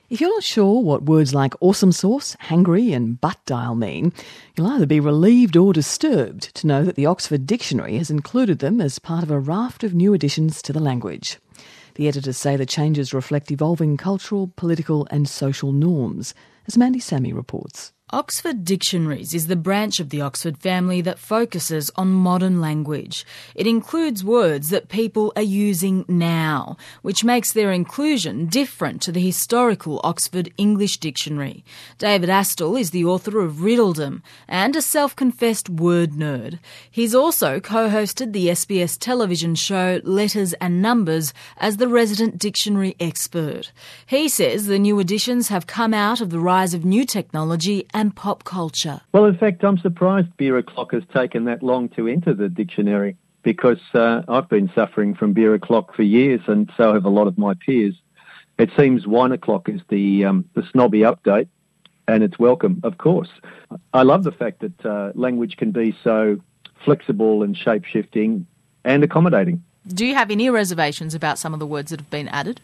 If you're not sure what words like awesome sauce, hangry and butt dial mean, you'll either be relieved or disturbed to know that the Oxford Dictionary has included them as part of a raft of new additions to the language. The editors say the changes reflect evolving cultural, political and social norms, as Mandy Sammy reports. Oxford Dictionaries is the branch of the Oxford family that focuses on modern language. It includes words that people are using now, which makes their inclusion different to the historical Oxford English Dictionary. David Astle is the author of Riddledom and a self-confessed word nerd. He's also co-hosted the SBS television show Letters and Numbers as the resident dictionary expert. He says the new additions have come out of the rise of new technology and pop culture. Well, in fact, I'm surprised beer o'clock has taken that long to enter the dictionary because I've been suffering from beer o'clock for years and so have a lot of my peers. It seems wine o'clock is the snobby update and it's welcome, of course. I love the fact that language can be so flexible and shape-shifting and accommodating. Do you have any reservations about some of the words that have been added?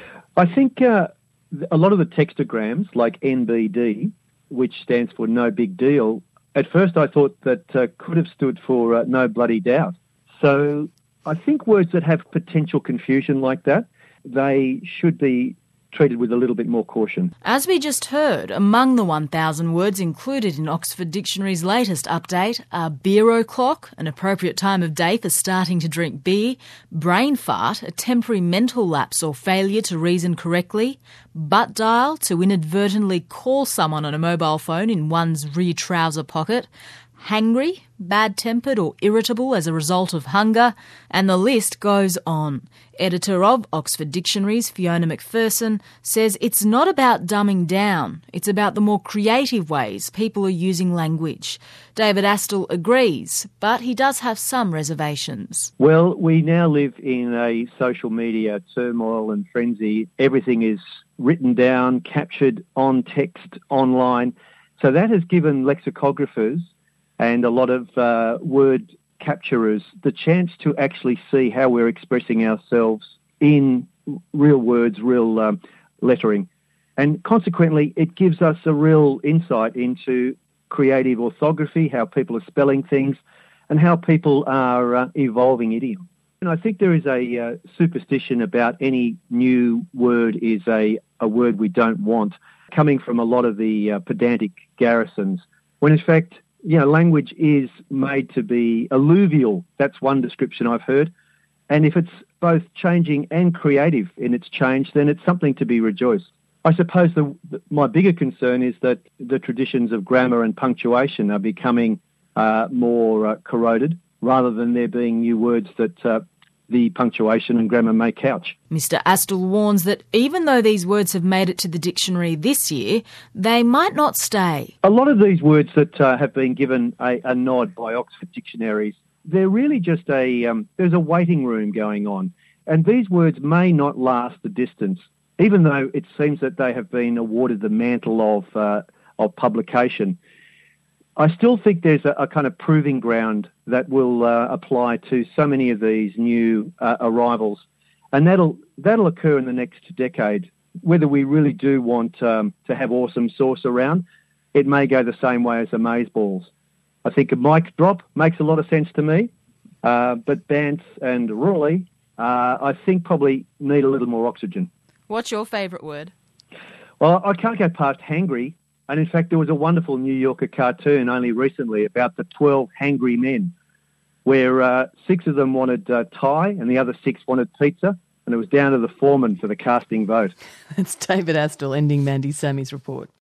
I think a lot of the textograms, like NBD, which stands for no big deal, at first I thought that could have stood for no bloody doubt. So I think words that have potential confusion like that, they should be treated with a little bit more caution. As we just heard, among the 1,000 words included in Oxford Dictionary's latest update are beer o'clock, an appropriate time of day for starting to drink beer, brain fart, a temporary mental lapse or failure to reason correctly, butt dial, to inadvertently call someone on a mobile phone in one's rear trouser pocket, hangry, bad-tempered or irritable as a result of hunger, and the list goes on. Editor of Oxford Dictionaries, Fiona McPherson, says it's not about dumbing down, it's about the more creative ways people are using language. David Astle agrees, but he does have some reservations. Well, we now live in a social media turmoil and frenzy. Everything is written down, captured on text, online. So that has given lexicographers and a lot of word capturers the chance to actually see how we're expressing ourselves in real words, real lettering. And consequently, it gives us a real insight into creative orthography, how people are spelling things, and how people are evolving idiom. And I think there is a superstition about any new word is a word we don't want, coming from a lot of the pedantic garrisons, when in fact, language is made to be alluvial. That's one description I've heard. And if it's both changing and creative in its change, then it's something to be rejoiced. I suppose my bigger concern is that the traditions of grammar and punctuation are becoming more corroded, rather than there being new words that the punctuation and grammar may couch. Mr Astle warns that even though these words have made it to the dictionary this year, they might not stay. A lot of these words that have been given a nod by Oxford Dictionaries, they're really just there's a waiting room going on. And these words may not last the distance, even though it seems that they have been awarded the mantle of publication. I still think there's a kind of proving ground that will apply to so many of these new arrivals, and that'll occur in the next decade. Whether we really do want to have awesome sauce around, it may go the same way as amazeballs. I think a mic drop makes a lot of sense to me, but Bants and Raleigh, I think probably need a little more oxygen. What's your favourite word? Well, I can't go past hangry. And in fact, there was a wonderful New Yorker cartoon only recently about the 12 hangry men, where 6 of them wanted Thai and the other 6 wanted pizza, and it was down to the foreman for the casting vote. That's David Astle ending Mandy Sammy's report.